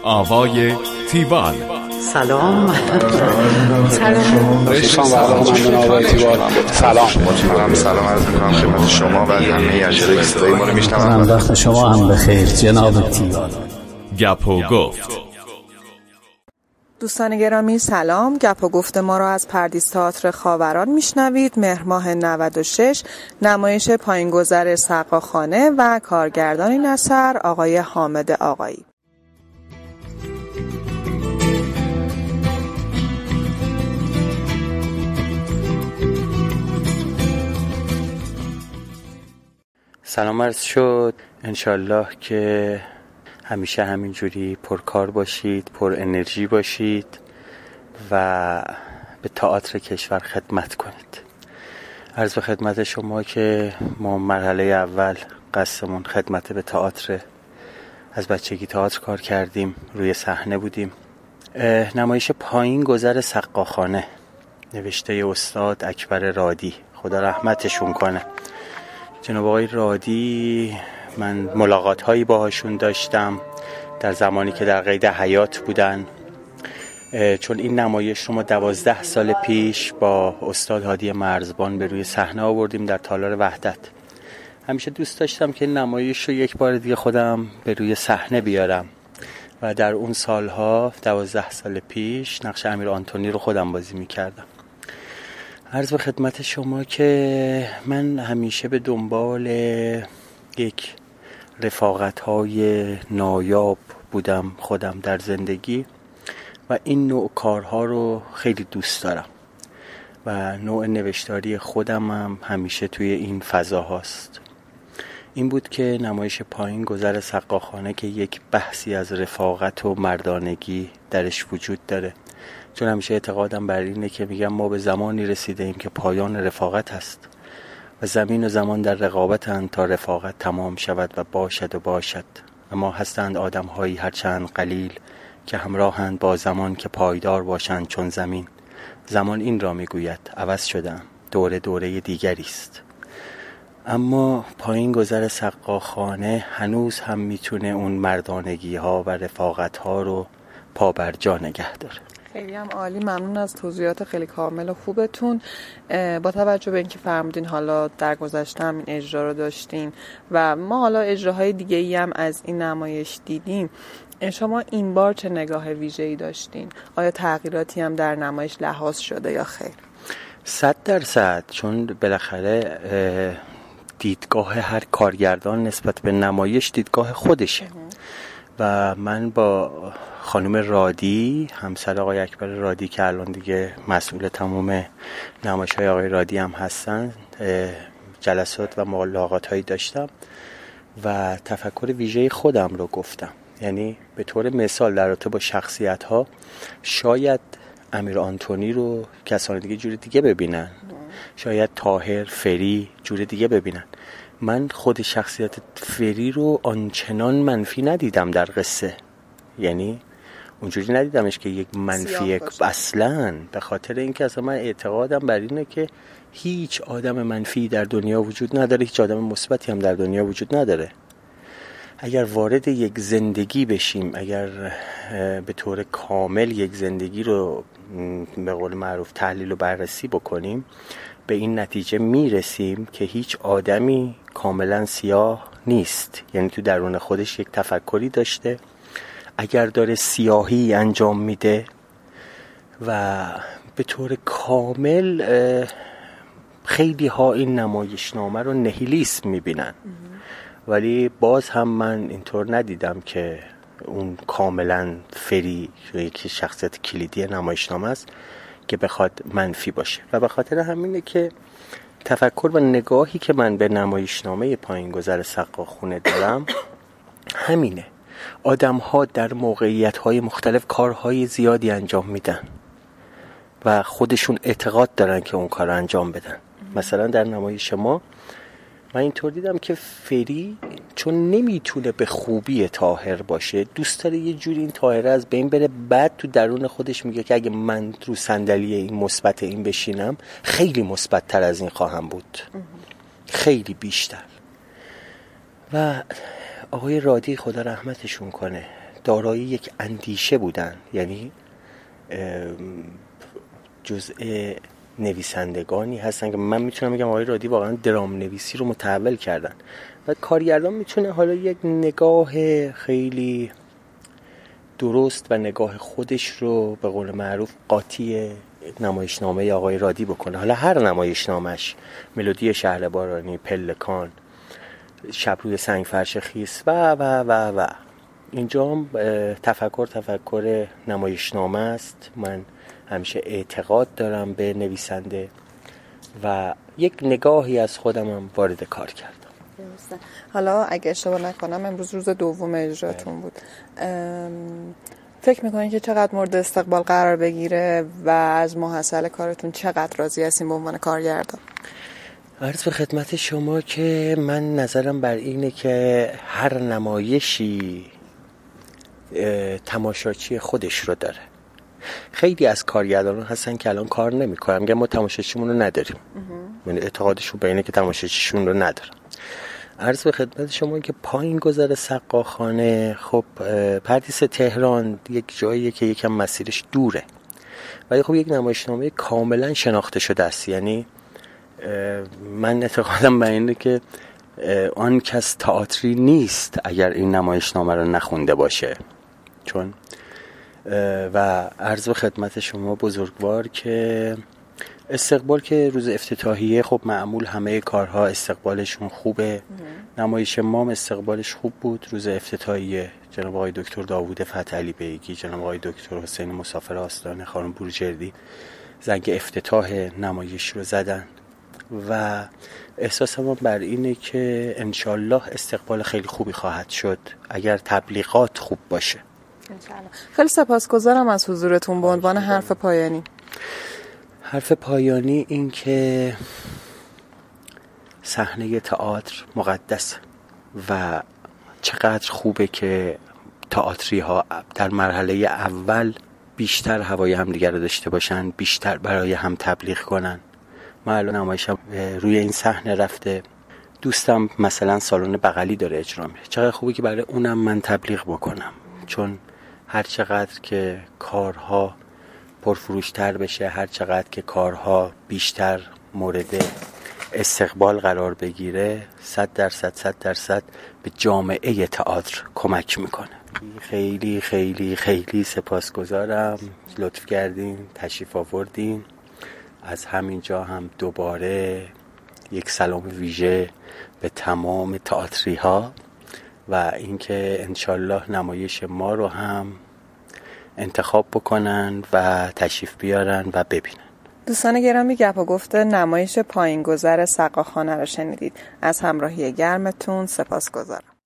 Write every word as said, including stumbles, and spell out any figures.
آوای تیوال. سلام. سلام. سلام. سلام. سلام عرض می‌کنم خدمت شما و همه اجرای صدای ما رو میشنوم. وقت شما هم بخیر جناب تیوال. گپ و گفت. دوستان گرامی سلام. گپ و گفت ما را از پردیس تئاتر خاوران میشنوید. مهر ماه نود و شش، نمایش پایینگذر سقاخانه و کارگردان این اثر آقای حامد آقایی. سلام عرض شد. انشالله که همیشه همینجوری پرکار باشید، پر انرژی باشید و به تئاتر کشور خدمت کنید. عرض به خدمت شما که ما مرحله اول قصدمون خدمت به تئاتر، از بچگی تئاتر کار کردیم، روی صحنه بودیم. نمایش پایینگذر سقاخانه نوشته استاد اکبر رادی، خدا رحمتشون کنه. جناب آقای رادی من ملاقات هایی باهاشون داشتم در زمانی که در قید حیات بودن، چون این نمایش رو ما دوازده سال پیش با استاد هادی مرزبان به روی صحنه آوردیم در تالار وحدت. همیشه دوست داشتم که نمایش رو یک بار دیگه خودم به روی صحنه بیارم و در اون سالها دوازده سال پیش نقش امیر آنتونی رو خودم بازی میکردم. عرض به خدمت شما که من همیشه به دنبال یک رفاقت‌های نایاب بودم خودم در زندگی و این نوع کارها رو خیلی دوست دارم و نوع نوشتاری خودم هم همیشه توی این فضا هاست. این بود که نمایش پایینگذر سقاخانه که یک بحثی از رفاقت و مردانگی درش وجود داره، چون همیشه اعتقادم بر اینه که میگم ما به زمانی رسیده ایم که پایان رفاقت هست و زمین و زمان در رقابتند تا رفاقت تمام شود و باشد و باشد. اما هستند آدم هایی هرچند قلیل که همراهند با زمان که پایدار باشند چون زمین. زمان این را میگوید عوض شدم، دوره دوره دیگری است. اما پایینگذر سقاخانه هنوز هم میتونه اون مردانگی ها و رفاقت ها رو پا بر جا نگه داره. خیلی هم عالی، ممنون از توضیحات خیلی کامل و خوبتون. با توجه به اینکه فرمودین حالا در گذشته هم این اجرا رو داشتین و ما حالا اجراهای دیگه ای هم از این نمایش دیدیم، شما این بار چه نگاه ویژه‌ای داشتین؟ آیا تغییراتی هم در نمایش لحاظ شده یا خیر؟ صد درصد، چون بالاخره دیدگاه هر کارگردان نسبت به نمایش دیدگاه خودشه و من با خانم رادی، همسر آقای اکبر رادی که الان دیگه مسئول تمام نمایش‌های آقای رادی هم هستن، جلسات و ملاقات هایی داشتم و تفکر ویژه خودم رو گفتم. یعنی به طور مثال در رابطه با شخصیت ها شاید امیر آنتونی رو کسان دیگه جور دیگه ببینن، شاید طاهر، فری جور دیگه ببینن. من خود شخصیت فری رو آنچنان منفی ندیدم در قصه، یعنی اونجوری ندیدمش که یک منفی اصلاً، به خاطر اینکه اصلا من اعتقادم بر اینه که هیچ آدم منفی در دنیا وجود نداره، هیچ آدم مثبتی هم در دنیا وجود نداره. اگر وارد یک زندگی بشیم، اگر به طور کامل یک زندگی رو به قول معروف تحلیل و بررسی بکنیم، به این نتیجه میرسیم که هیچ آدمی کاملا سیاه نیست. یعنی تو درون خودش یک تفکری داشته، اگر داره سیاهی انجام میده و به طور کامل خیلی ها این نمایشنامه رو نهیلیسم میبینن، ولی باز هم من اینطور ندیدم که اون کاملا فری یک شخصیت کلیدی نمایشنامه است که بخواد منفی باشه. و به خاطر همینه که تفکر و نگاهی که من به نمایشنامه پایینگذر سقاخانه دارم همینه. آدم ها در موقعیت های مختلف کارهای زیادی انجام میدن و خودشون اعتقاد دارن که اون کار انجام بدن. مثلا در نمایش ما من اینطور دیدم که فری چون نمیتونه به خوبی طاهر باشه، دوست داره یه جوری این طاهر از بین بره، بعد تو درون خودش میگه که اگه من رو صندلی این مثبت این بشینم خیلی مثبت تر از این خواهم بود، خیلی بیشتر. و آقای رادی خدا رحمتشون کنه دارای یک اندیشه بودن، یعنی جزء نویسندگانی هستن که من میتونم بگم آقای رادی واقعا درام نویسی رو متحول کردن و کارگردان میتونه حالا یک نگاه خیلی درست و نگاه خودش رو به قول معروف قاطی نمایشنامه آقای رادی بکنه. حالا هر نمایشنامش، ملودی شهر بارانی، پلکان، شب روی سنگ فرش خیس و و و و اینجا هم تفکر تفکر نمایشنامه است. من همیشه اعتقاد دارم به نویسنده و یک نگاهی از خودم هم وارد کار کردم. حالا اگه اشتباه نکنم امروز روز دوم اجراتون بود، فکر میکنین که چقدر مورد استقبال قرار بگیره و از محصل کارتون چقدر راضی هستین به عنوان کارگردان؟ عرض به خدمت شما که من نظرم بر اینه که هر نمایشی تماشاچی خودش رو داره. خیلی از کارگردانان هستن که الان کار نمی‌کنن، میگن ما تماشاچیمون رو نداریم، یعنی اعتقادشون به اینه که تماشاچیشون رو ندارن. عرض به خدمت شما که پایین گذر سقاخانه، خب پردیس تهران یک جاییه که یکم مسیرش دوره، ولی خب یک نمایشنامه کاملا شناخته شده است. یعنی من اعتقادم به اینه که آن کس تئاتری نیست اگر این نمایشنامه رو نخونده باشه. چون و عرض به خدمت شما بزرگوار که استقبال که روز افتتاحیه خب معمول همه کارها استقبالشون خوبه. نمایش مام استقبالش خوب بود. روز افتتاحیه جناب آقای دکتر داوود فتح علی بیگی، جناب آقای دکتر حسین مسافر آستانه، خانم بروجردی زنگ افتتاح نمایش رو زدن و احساسم بر اینه که انشالله استقبال خیلی خوبی خواهد شد اگر تبلیغات خوب باشه. انشالله. خیلی سپاسگزارم از حضورتون. به عنوان حرف پایانی حرف پایانی این که صحنه تئاتر مقدس و چقدر خوبه که تئاتری ها در مرحله اول بیشتر هوای همدیگر رو داشته باشن، بیشتر برای هم تبلیغ کنن. من الان نمایشم روی این صحنه رفته، دوستم مثلا سالن بغلی داره اجرا میره، چقدر خوبه که برای اونم من تبلیغ بکنم، چون هر چقدر که کارها پرفروشتر بشه، هر چقدر که کارها بیشتر مورد استقبال قرار بگیره، صد درصد صد درصد به جامعه تئاتر کمک میکنه. خیلی خیلی خیلی سپاسگزارم، لطف کردین تشریف آوردین. از همینجا هم دوباره یک سلام ویژه به تمام تئاتری ها و اینکه انشالله نمایش ما رو هم انتخاب بکنن و تشریف بیارن و ببینن. دوستان گرامی، گپ و گفته نمایش پایین گذر سقاخانه رو شنیدید. از همراهی گرمتون سپاسگزارم.